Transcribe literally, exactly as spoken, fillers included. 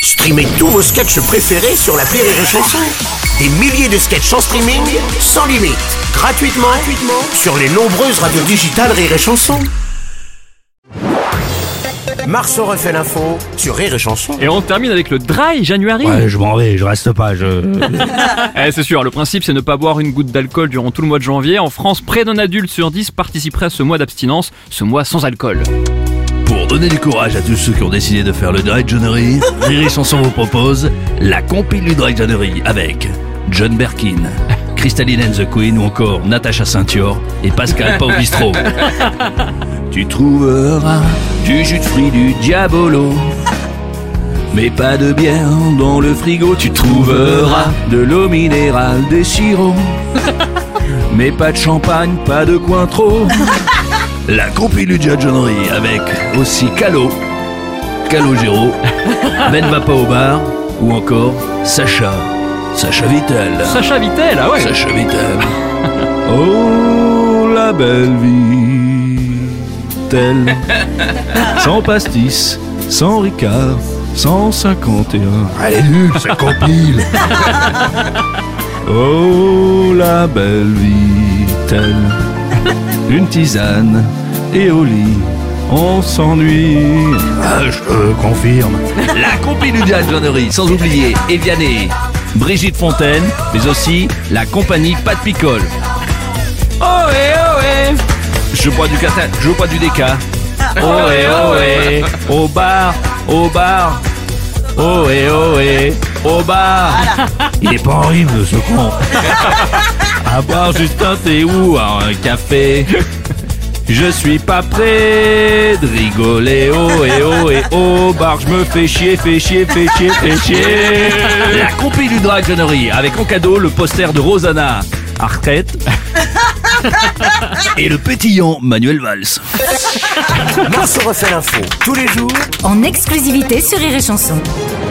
Streamez tous vos sketchs préférés sur l'appli Rire et Chanson. Des milliers de sketchs en streaming, sans limite, gratuitement, gratuitement sur les nombreuses radios digitales Rire et Chanson. Marceau refait l'info sur Rire et Chanson. Et on termine avec le Dry January. Ouais, je m'en vais, je reste pas, je... eh, c'est sûr, le principe c'est ne pas boire une goutte d'alcool durant tout le mois de janvier. En France, près d'un adulte sur dix participerait à ce mois d'abstinence, ce mois sans alcool. Pour donner du courage à tous ceux qui ont décidé de faire le Dry January, Rire et Chanson vous propose la compile du Dry January avec John Berkin, Crystalline and the Queen ou encore Natacha Saint-Yor et Pascal Paubistro. Tu trouveras du jus de fruits, du Diabolo, mais pas de bière dans le frigo. Tu trouveras de l'eau minérale, des sirops, mais pas de champagne, pas de Cointreau. La compil du Dry January avec aussi Calo, Calogero, Ben va pas au bar ou encore Sacha, Sacha Vittel. Sacha Vittel, ah ouais. Sacha Vittel. Oh la belle vie, telle, sans pastis, sans Ricard, cent cinquante et un. Elle est nulle, cette compile. Oh la belle vie, telle, une tisane et au lit, on s'ennuie. Ah, je te confirme. La compil du Dry January, sans oublier Eviané, Brigitte Fontaine, mais aussi la compagnie Pas de Picole. Oh eh oh eh, je bois du cata, je bois du déca. Oh eh oh eh, au bar, au bar. Oh eh oh eh, au bar. Il est pas en rime ce con. À boire juste un thé ou un café. Je suis pas prêt de rigoler. Oh et oh et oh bar, je me fais chier, fais chier, fais chier, fais chier. La compil du Dry January avec en cadeau le poster de Rosanna Arquette et le pétillant Manuel Valls. Marceau refait l'info tous les jours en exclusivité sur Rire et Chanson.